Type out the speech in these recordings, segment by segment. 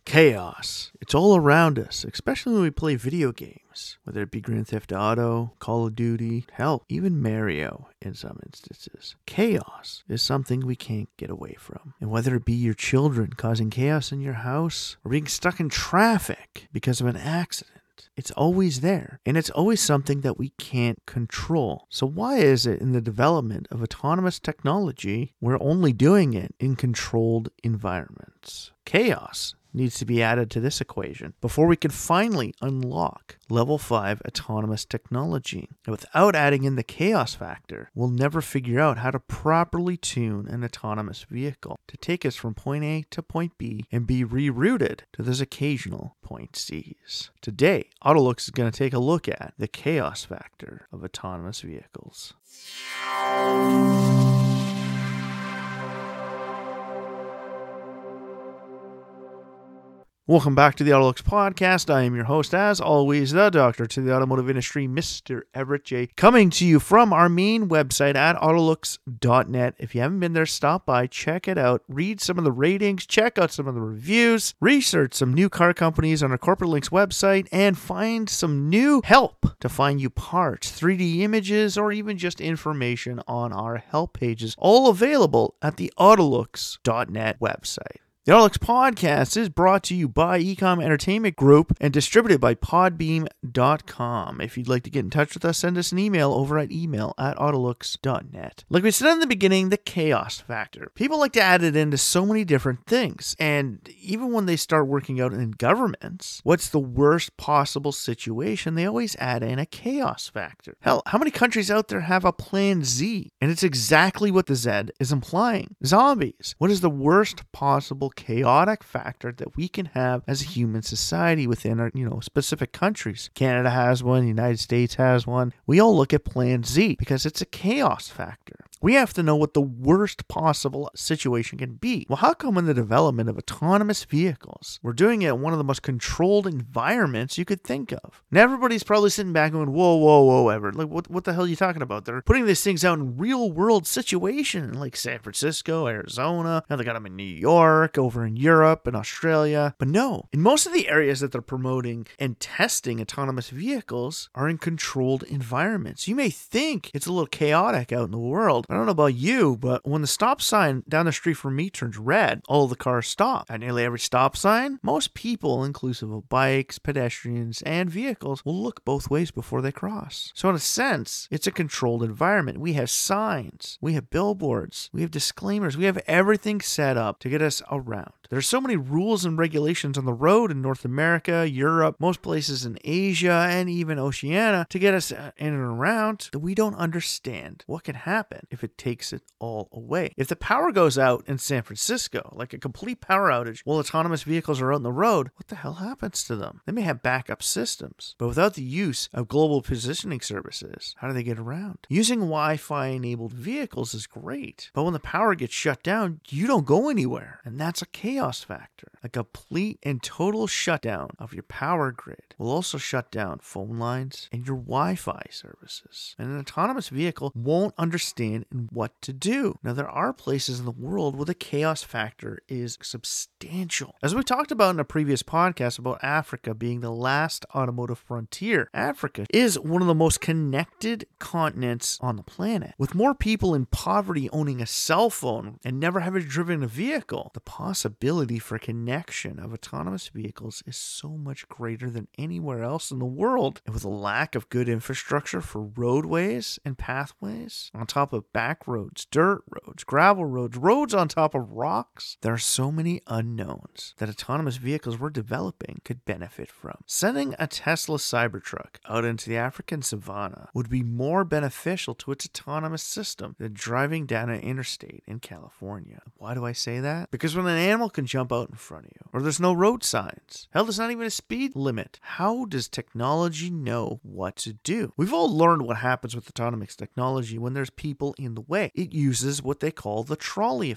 Chaos. It's all around us, especially when we play video games, whether it be Grand Theft Auto, Call of Duty, hell, even Mario in some instances. Chaos is something we can't get away from. And whether it be your children causing chaos in your house or being stuck in traffic because of an accident, it's always there, and it's always something that we can't control. So why is it in the development of autonomous technology, we're only doing it in controlled environments? Chaos needs to be added to this equation before we can finally unlock level 5 autonomous technology. And without adding in the chaos factor, we'll never figure out how to properly tune an autonomous vehicle to take us from point A to point B and be rerouted to those occasional point C's. Today, Autolux is going to take a look at the chaos factor of autonomous vehicles. Welcome back to the Autolux Podcast. I am your host, as always, the doctor to the automotive industry, Mr. Everett J. Coming to you from our main website at Autolux.net. If you haven't been there, stop by, check it out, read some of the ratings, check out some of the reviews, research some new car companies on our Corporate Links website, and find some new help to find you parts, 3D images, or even just information on our help pages, all available at the Autolux.net website. The Autolux Podcast is brought to you by Ecom Entertainment Group and distributed by Podbeam.com. If you'd like to get in touch with us, send us an email over at email@autolux.net. Like we said in the beginning, the chaos factor. People like to add it into so many different things, and even when they start working out in governments, what's the worst possible situation? They always add in a chaos factor. Hell, how many countries out there have a Plan Z? And it's exactly what the Z is implying. Zombies. What is the worst possible chaotic factor that we can have as a human society within our, specific countries? Canada has one, the United States has one. We all look at Plan Z because it's a chaos factor. We have to know what the worst possible situation can be. Well, how come in the development of autonomous vehicles, we're doing it in one of the most controlled environments you could think of? And everybody's probably sitting back going, whoa, Everett, like what the hell are you talking about? They're putting these things out in real world situations like San Francisco, Arizona, now they got them in New York, over in Europe and Australia. But no, in most of the areas that they're promoting and testing autonomous vehicles are in controlled environments. You may think it's a little chaotic out in the world. I don't know about you, but when the stop sign down the street from me turns red, all of the cars stop. At nearly every stop sign, most people, inclusive of bikes, pedestrians, and vehicles, will look both ways before they cross. So in a sense, it's a controlled environment. We have signs, we have billboards, we have disclaimers, we have everything set up to get us around. There's so many rules and regulations on the road in North America, Europe, most places in Asia, and even Oceania to get us in and around that we don't understand what can happen if it takes it all away. If the power goes out in San Francisco, like a complete power outage, while autonomous vehicles are out on the road, what the hell happens to them? They may have backup systems, but without the use of global positioning services, how do they get around? Using Wi-Fi enabled vehicles is great, but when the power gets shut down, you don't go anywhere, and that's a chaos factor. A complete and total shutdown of your power grid will also shut down phone lines and your Wi-Fi services. And an autonomous vehicle won't understand what to do. Now, there are places in the world where the chaos factor is substantial. As we talked about in a previous podcast about Africa being the last automotive frontier, Africa is one of the most connected continents on the planet. With more people in poverty owning a cell phone and never having driven a vehicle, the possibility for connection of autonomous vehicles is so much greater than anywhere else in the world. And with a lack of good infrastructure for roadways and pathways, on top of back roads, dirt roads, gravel roads, roads on top of rocks, there are so many unknowns that autonomous vehicles we're developing could benefit from. Sending a Tesla Cybertruck out into the African savannah would be more beneficial to its autonomous system than driving down an interstate in California. Why do I say that? Because when an animal can jump out in front of you, or there's no road signs, hell, there's not even a speed limit, how does technology know what to do? We've all learned what happens with autonomous technology when there's people in the way. It uses what they call the trolley effect.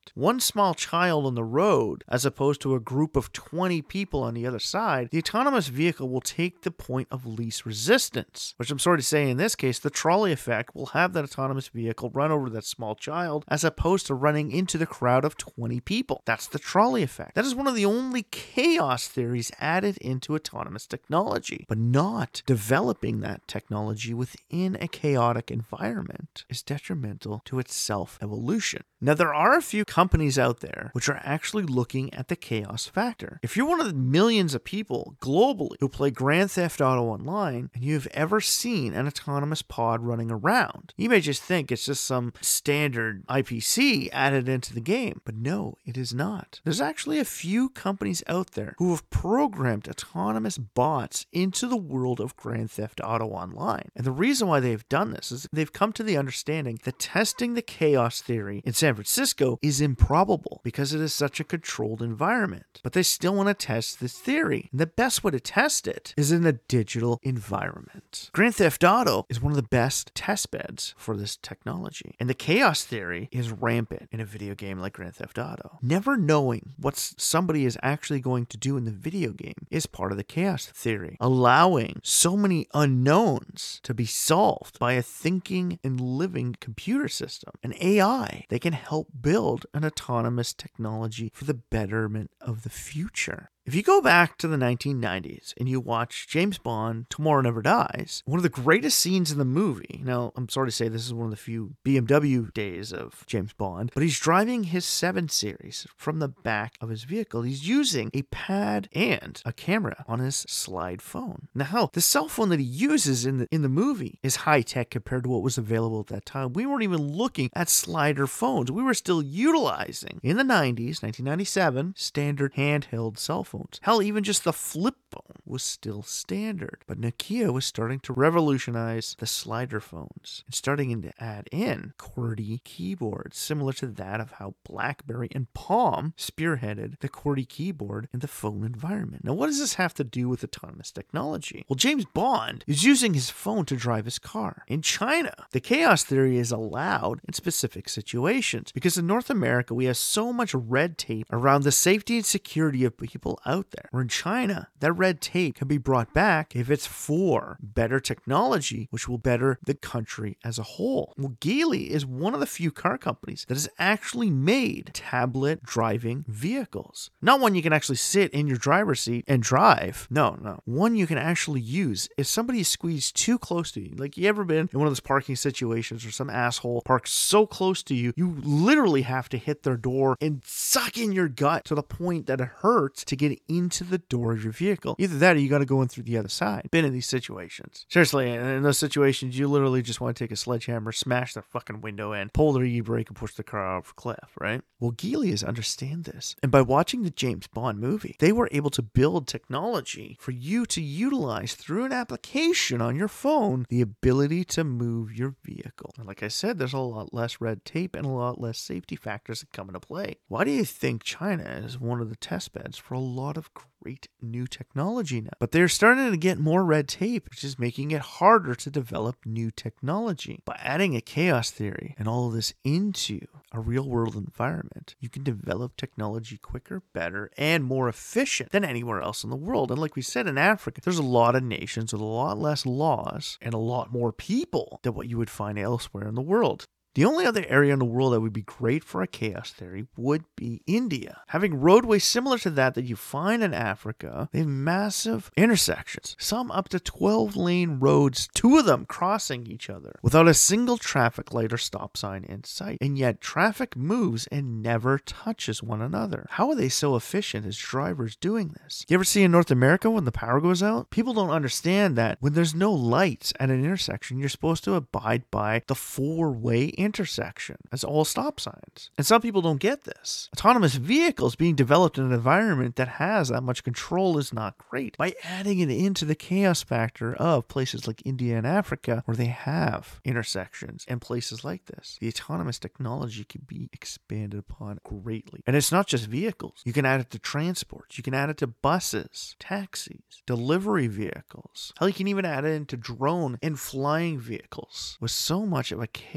One small child on the road, as opposed to a group of 20 people on the other side, the autonomous vehicle will take the point of least resistance. Which I'm sorry to say, in this case, the trolley effect will have that autonomous vehicle run over that small child as opposed to running into the crowd of 20 people. That's the trolley effect. That is one of the only chaos theories added into autonomous technology. But not developing that technology within a chaotic environment is detrimental to its self-evolution. Now, there are a few companies out there which are actually looking at the chaos factor. If you're one of the millions of people globally who play Grand Theft Auto Online and you've ever seen an autonomous pod running around, you may just think it's just some standard IPC added into the game, but no, it is not. There's actually a few companies out there who have programmed autonomous bots into the world of Grand Theft Auto Online. And the reason why they've done this is they've come to the understanding that testing the chaos theory in San Francisco is improbable because it is such a controlled environment. But they still want to test this theory. And the best way to test it is in a digital environment. Grand Theft Auto is one of the best test beds for this technology. And the chaos theory is rampant in a video game like Grand Theft Auto. Never knowing what somebody is actually going to do in the video game is part of the chaos theory, allowing so many unknowns to be solved by a thinking and living computer system, an AI that can help build an autonomous technology for the betterment of the future. If you go back to the 1990s and you watch James Bond, Tomorrow Never Dies, one of the greatest scenes in the movie, now I'm sorry to say this is one of the few BMW days of James Bond, but he's driving his 7 Series from the back of his vehicle. He's using a pad and a camera on his slide phone. Now, the cell phone that he uses in the movie is high-tech compared to what was available at that time. We weren't even looking at slider phones. We were still utilizing, in the 90s, 1997, standard handheld cell phones. Hell, even just the flip phone was still standard. But Nokia was starting to revolutionize the slider phones and starting to add in QWERTY keyboards, similar to that of how BlackBerry and Palm spearheaded the QWERTY keyboard in the phone environment. Now, what does this have to do with autonomous technology? Well, James Bond is using his phone to drive his car. In China, the chaos theory is allowed in specific situations because in North America, we have so much red tape around the safety and security of people out there. Where in China, that red tape can be brought back if it's for better technology, which will better the country as a whole. Well, Geely is one of the few car companies that has actually made tablet driving vehicles. Not one you can actually sit in your driver's seat and drive. No. One you can actually use if somebody is squeezed too close to you. Like, you ever been in one of those parking situations where some asshole parks so close to you, you literally have to hit their door and suck in your gut to the point that it hurts to get into the door of your vehicle. Either that or you got to go in through the other side. Been in these situations. Seriously, in those situations, you literally just want to take a sledgehammer, smash the fucking window in, pull the e-brake, and push the car off a cliff, right? Well, Geely understand this. And by watching the James Bond movie, they were able to build technology for you to utilize through an application on your phone, the ability to move your vehicle. And like I said, there's a lot less red tape and a lot less safety factors that come into play. Why do you think China is one of the test beds for a lot of great new technology now? But they're starting to get more red tape, which is making it harder to develop new technology. By adding a chaos theory and all of this into a real world environment, you can develop technology quicker, better, and more efficient than anywhere else in the world. And like we said, in Africa, there's a lot of nations with a lot less laws and a lot more people than what you would find elsewhere in the world. The only other area in the world that would be great for a chaos theory would be India. Having roadways similar to that you find in Africa, they have massive intersections, some up to 12-lane roads, 2 of them crossing each other, without a single traffic light or stop sign in sight. And yet traffic moves and never touches one another. How are they so efficient as drivers doing this? You ever see in North America when the power goes out? People don't understand that when there's no lights at an intersection, you're supposed to abide by the 4-way intersection as all stop signs. And some people don't get this. Autonomous vehicles being developed in an environment that has that much control is not great. By adding it into the chaos factor of places like India and Africa where they have intersections and places like this, the autonomous technology can be expanded upon greatly. And it's not just vehicles. You can add it to transports. You can add it to buses, taxis, delivery vehicles. Hell, you can even add it into drone and flying vehicles with so much of a chaos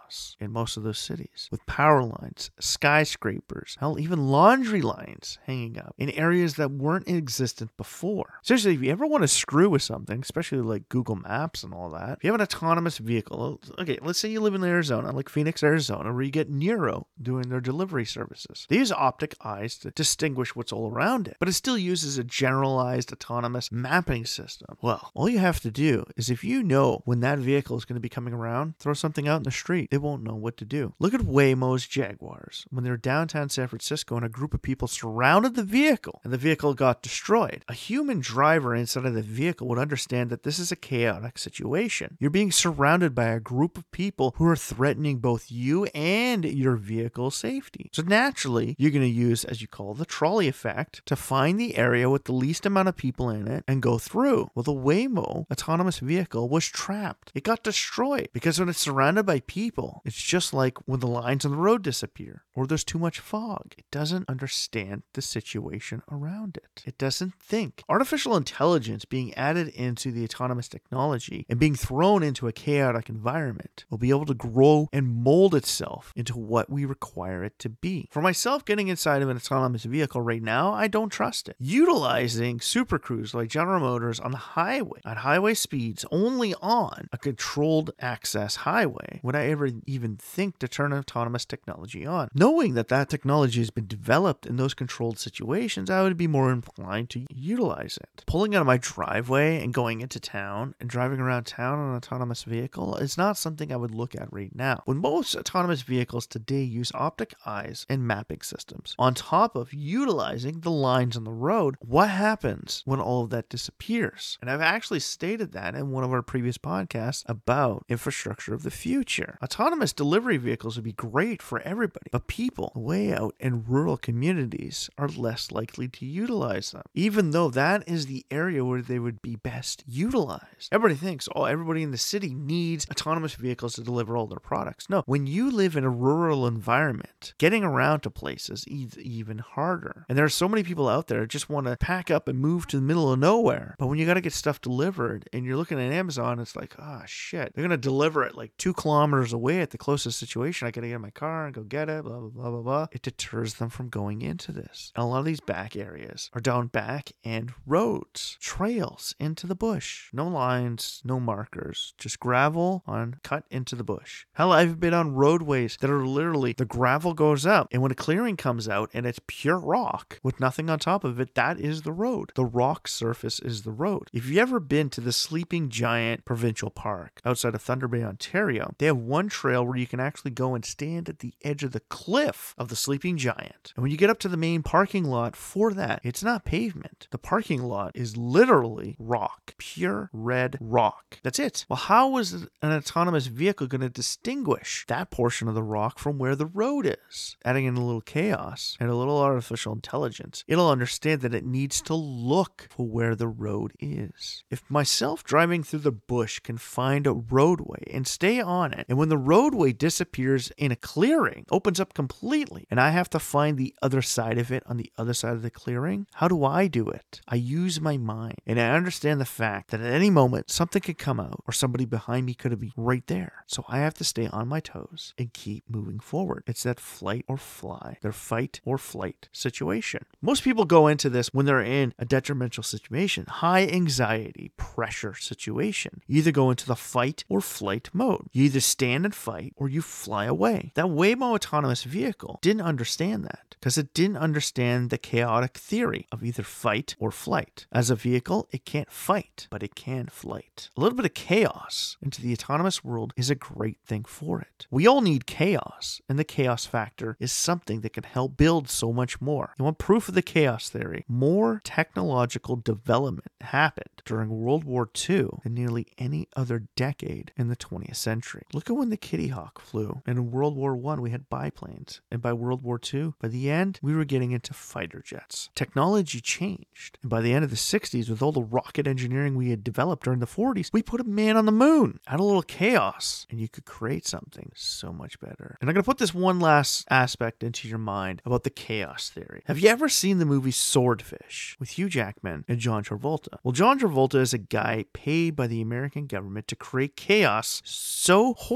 chaos in most of those cities, with power lines, skyscrapers, hell, even laundry lines hanging up in areas that weren't existent before. Seriously, if you ever want to screw with something, especially like Google Maps and all that, if you have an autonomous vehicle, okay, let's say you live in Arizona, like Phoenix, Arizona, where you get Niro doing their delivery services. They use optic eyes to distinguish what's all around it, but it still uses a generalized autonomous mapping system. Well, all you have to do is, if you know when that vehicle is going to be coming around, throw something out in the street. They won't know what to do. Look at Waymo's Jaguars. When they were downtown San Francisco and a group of people surrounded the vehicle and the vehicle got destroyed, a human driver inside of the vehicle would understand that this is a chaotic situation. You're being surrounded by a group of people who are threatening both you and your vehicle's safety. So naturally, you're going to use, as you call the trolley effect, to find the area with the least amount of people in it and go through. Well, the Waymo autonomous vehicle was trapped. It got destroyed because when it's surrounded by people, it's just like when the lines on the road disappear or there's too much fog. It doesn't understand the situation around it. It doesn't think. Artificial intelligence being added into the autonomous technology and being thrown into a chaotic environment will be able to grow and mold itself into what we require it to be. For myself, getting inside of an autonomous vehicle right now, I don't trust it. Utilizing Super Cruise like General Motors on the highway at highway speeds only on a controlled access highway would I ever even think to turn autonomous technology on. Knowing that that technology has been developed in those controlled situations, I would be more inclined to utilize it. Pulling out of my driveway and going into town and driving around town on an autonomous vehicle is not something I would look at right now. When most autonomous vehicles today use optic eyes and mapping systems, on top of utilizing the lines on the road, what happens when all of that disappears? And I've actually stated that in one of our previous podcasts about infrastructure of the future. Autonomous delivery vehicles would be great for everybody, but people way out in rural communities are less likely to utilize them, even though that is the area where they would be best utilized. Everybody thinks, oh, everybody in the city needs autonomous vehicles to deliver all their products. No, when you live in a rural environment, getting around to places is even harder. And there are so many people out there that just want to pack up and move to the middle of nowhere. But when you got to get stuff delivered and you're looking at Amazon, it's like, oh shit, they're going to deliver it like 2 kilometers away at the closest situation. I got to get in my car and go get it, blah, blah, blah, blah, blah. It deters them from going into this. And a lot of these back areas are down back end roads, trails into the bush. No lines, no markers, just gravel on cut into the bush. Hell, I've been on roadways that are literally, the gravel goes up and when a clearing comes out and it's pure rock with nothing on top of it, that is the road. The rock surface is the road. If you've ever been to the Sleeping Giant Provincial Park outside of Thunder Bay, Ontario, they have one trail where you can actually go and stand at the edge of the cliff of the Sleeping Giant. And when you get up to the main parking lot for that, it's not pavement. The parking lot is literally rock, pure red rock. That's it. Well, how is an autonomous vehicle going to distinguish that portion of the rock from where the road is? Adding in a little chaos and a little artificial intelligence, it'll understand that it needs to look for where the road is. If myself driving through the bush can find a roadway and stay on it, and when the roadway disappears in a clearing, opens up completely, and I have to find the other side of it on the other side of the clearing, how do I do it? I use my mind, and I understand the fact that at any moment something could come out or somebody behind me could be right there. So I have to stay on my toes and keep moving forward. It's that flight or fly, their fight or flight situation. Most people go into this when they're in a detrimental situation, high anxiety, pressure situation. You either go into the fight or flight mode. You either stand and fight or you fly away. That Waymo autonomous vehicle didn't understand that because it didn't understand the chaotic theory of either fight or flight. As a vehicle, it can't fight, but it can flight. A little bit of chaos into the autonomous world is a great thing for it. We all need chaos, and the chaos factor is something that can help build so much more. You want proof of the chaos theory? More technological development happened during World War II than nearly any other decade in the 20th century. Look at when the Kitty Hawk flew, and in World War I we had biplanes, and by World War II, by the end, we were getting into fighter jets. Technology changed, and by the end of the 60s, with all the rocket engineering we had developed during the 40s, we put a man on the moon. Add a little chaos, and you could create something so much better. And I'm going to put this one last aspect into your mind about the chaos theory. Have you ever seen the movie Swordfish with Hugh Jackman and John Travolta? Well, John Travolta is a guy paid by the American government to create chaos so horrible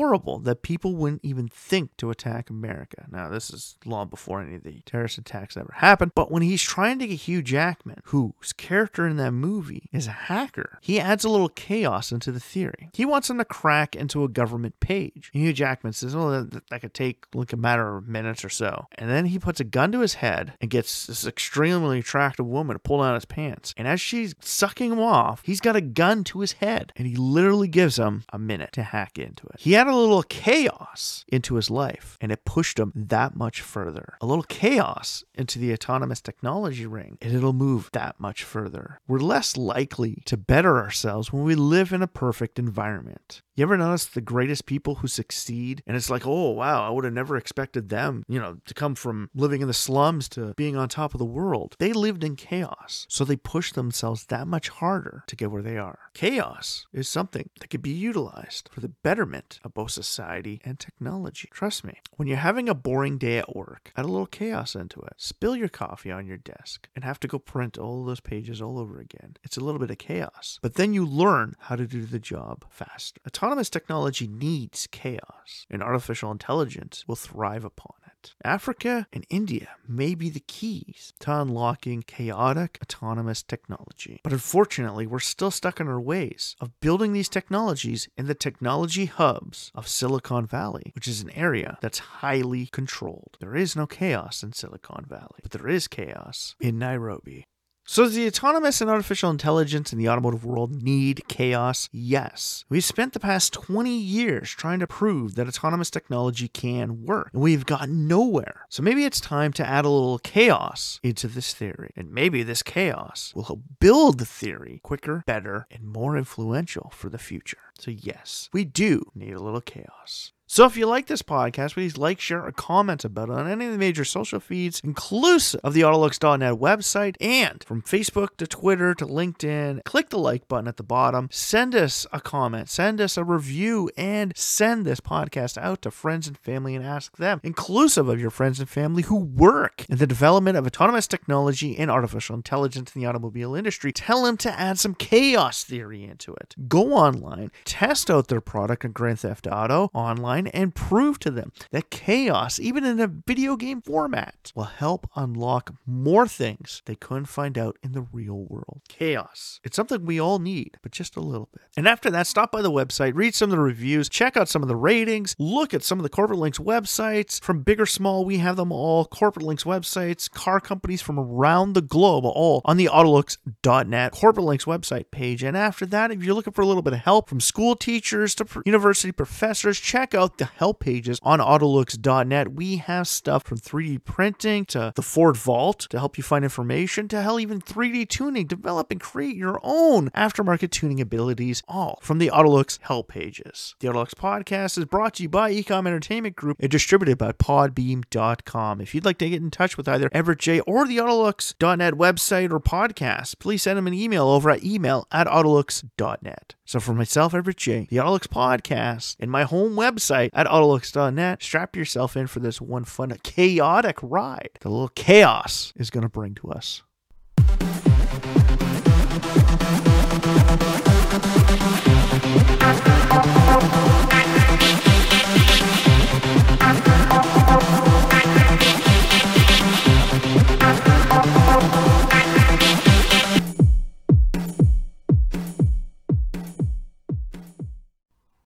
that people wouldn't even think to attack America. Now, this is long before any of the terrorist attacks ever happened, but when he's trying to get Hugh Jackman, whose character in that movie is a hacker, he adds a little chaos into the theory. He wants him to crack into a government page. And Hugh Jackman says, oh, that could take like a matter of minutes or so. And then he puts a gun to his head and gets this extremely attractive woman to pull down his pants. And as she's sucking him off, he's got a gun to his head. And he literally gives him a minute to hack into it. He had a little chaos into his life, and it pushed him that much further. A little chaos into the autonomous technology ring, and it'll move that much further. We're less likely to better ourselves when we live in a perfect environment. You ever notice the greatest people who succeed, and it's like, oh, wow, I would have never expected them, to come from living in the slums to being on top of the world. They lived in chaos, so they pushed themselves that much harder to get where they are. Chaos is something that could be utilized for the betterment of both society and technology. Trust me, when you're having a boring day at work, add a little chaos into it. Spill your coffee on your desk and have to go print all those pages all over again. It's a little bit of chaos, but then you learn how to do the job faster. Autonomous technology needs chaos, and artificial intelligence will thrive upon it. Africa and India may be the keys to unlocking chaotic autonomous technology. But unfortunately, we're still stuck in our ways of building these technologies in the technology hubs of Silicon Valley, which is an area that's highly controlled. There is no chaos in Silicon Valley, but there is chaos in Nairobi. So does the autonomous and artificial intelligence in the automotive world need chaos? Yes. We've spent the past 20 years trying to prove that autonomous technology can work, and we've gotten nowhere. So maybe it's time to add a little chaos into this theory, and maybe this chaos will help build the theory quicker, better, and more influential for the future. So yes, we do need a little chaos. So if you like this podcast, please like, share, or comment about it on any of the major social feeds, inclusive of the Autolux.net website, and from Facebook to Twitter to LinkedIn. Click the like button at the bottom, send us a comment, send us a review, and send this podcast out to friends and family and ask them, inclusive of your friends and family who work in the development of autonomous technology and artificial intelligence in the automobile industry. Tell them to add some chaos theory into it. Go online, test out their product in Grand Theft Auto online, and prove to them that chaos, even in a video game format, will help unlock more things they couldn't find out in the real world. Chaos. It's something we all need, but just a little bit. And after that, stop by the website, read some of the reviews, check out some of the ratings, look at some of the Corporate Links websites. From big or small, we have them all. Corporate Links websites, car companies from around the globe, all on the Autolux.net Corporate Links website page. And after that, if you're looking for a little bit of help from school teachers to university professors, check out the help pages on Autolux.net. We have stuff from 3D printing to the Ford Vault to help you find information, to hell, even 3D tuning, develop and create your own aftermarket tuning abilities, all from the Autolux help pages. The Autolux podcast is brought to you by Ecom Entertainment Group and distributed by Podbeam.com. If you'd like to get in touch with either Everett J or the Autolux.net website or podcast, please send them an email over at email@Autolux.net. So for myself, Everett J, the Autolux podcast, and my home website at Autolux.net, strap yourself in for this one fun, chaotic ride the little chaos is going to bring to us.